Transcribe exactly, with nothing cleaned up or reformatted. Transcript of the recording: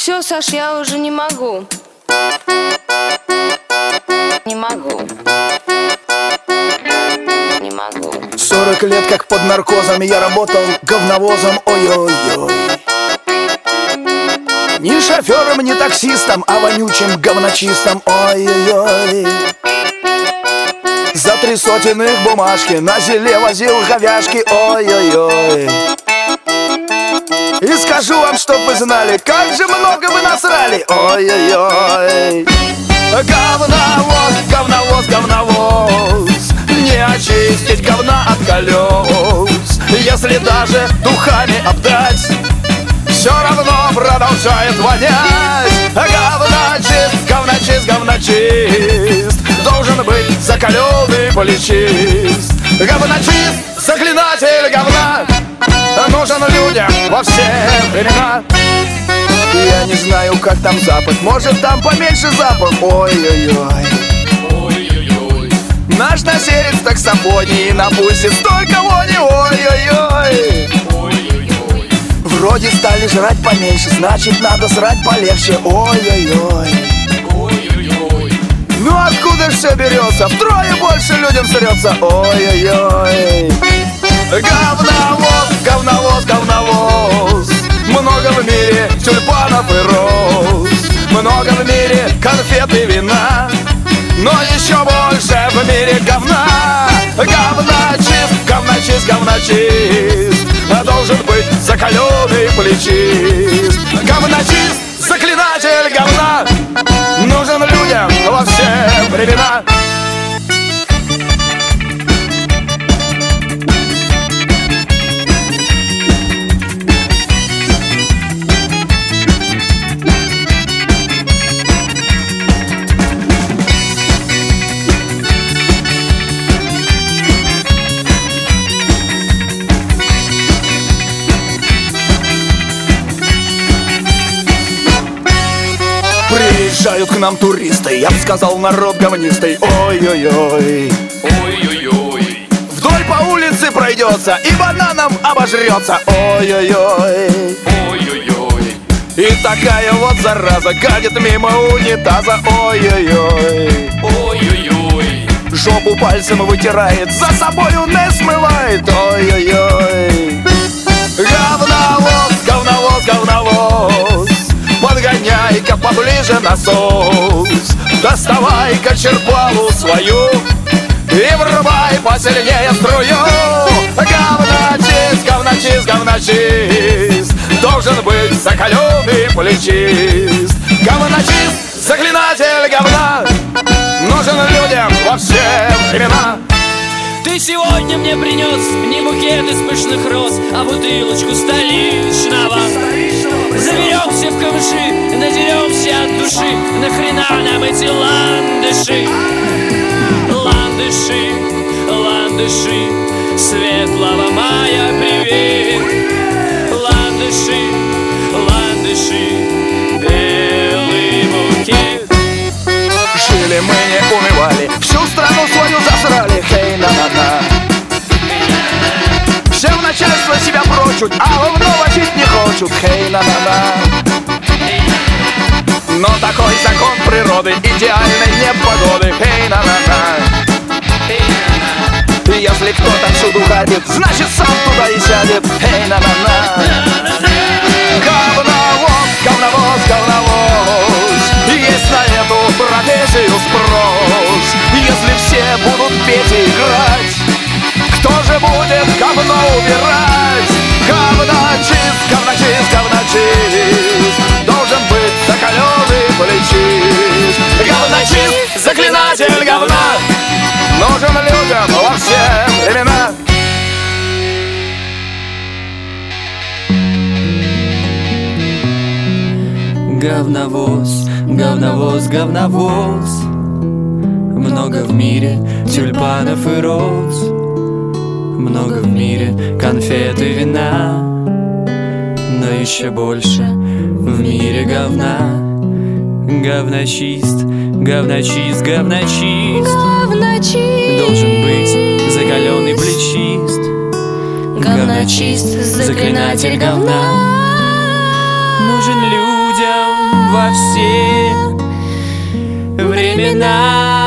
Все, Саш, я уже не могу. Не могу. Не могу. Сорок лет как под наркозом я работал говновозом, ой-ой-ой. Ни шофером, ни таксистом, а вонючим говночистом, ой-ой-ой. За три сотен их бумажки на селе возил говяжки, ой-ой-ой. И скажу вам, чтоб вы знали, как же много вы насрали, ой-ой-ой. Говновоз, говновоз, говновоз, не очистить говна от колес. Если даже духами обдать, все равно продолжает вонять. Говночист, говночист, говночист должен быть закаленный поличист. Говночист, заклинатель говна нужен людям во все времена. Я не знаю, как там Запад, может там поменьше запах, ой-ой-ой. Ой-ой-ой. Наш насерец в таксофонии на пульсе столько вони, ой-ой-ой. Ой-ой-ой. Вроде стали жрать поменьше, значит надо срать полегче, ой-ой-ой. Ой-ой-ой. Ну откуда ж все берется? Втрое больше людям срется, ой-ой-ой. Говновоз, говновоз, говновоз, много в мире тюльпанов и роз, много в мире конфет и вина, но еще больше в мире говна. Говночист, говночист, говночист должен быть закаленный плечист. Говночист, заклинатель говна нужен людям во все времена. Приезжают к нам туристы, я бы сказал, народ говнистый, ой-ой-ой. Ой-ой-ой. Вдоль по улице пройдется и бананом обожрется, ой-ой-ой. Ой-ой-ой. И такая вот зараза гадит мимо унитаза, ой-ой-ой. Ой-ой-ой. Жопу пальцем вытирает, за собою не смывает, ой-ой-ой. Говновоз, говновоз, говновоз, подгоняй-ка поближе насос, доставай-ка черпалу свою и врубай посильнее струю. Говночист, говночист, говночист должен быть закаленный плечист. Говночист, заклинатель говна нужен людям во все времена. Ты сегодня мне принес не букет из пышных роз, а бутылочку столичного. Заберемся в камыши, надеремся от души. Нахрена нам эти ландыши? Ландыши, ландыши, светлого мая привет. Ландыши, ландыши, белый букет. Жили мы, не унывали, всю страну свою засрали, хей-на-на-на. Все в начальство себя прочут, а говно жить не хочут, хей-на-на-на. Но такой закон природы, идеальной непогоды, хей-на-на-на. Если кто-то всюду гадит, значит сам туда и сядет, хей-на-на-на. Говновоз, говновоз, говновоз, есть на эту профессию спрос. Если все будут петь и играть, кто же будет говно убирать? Говночист, говночист, говночист должен быть закаленный плечист. Говночист, заклинатель говна нужен людям во все времена. Говновоз, говновоз, говновоз, много в мире тюльпанов и роз, много в мире конфет и вина, но еще больше в мире говна. Говночист, говночист, говночист Говночист должен быть закаленный плечист. Говночист, заклинатель говна нужен людям во все времена.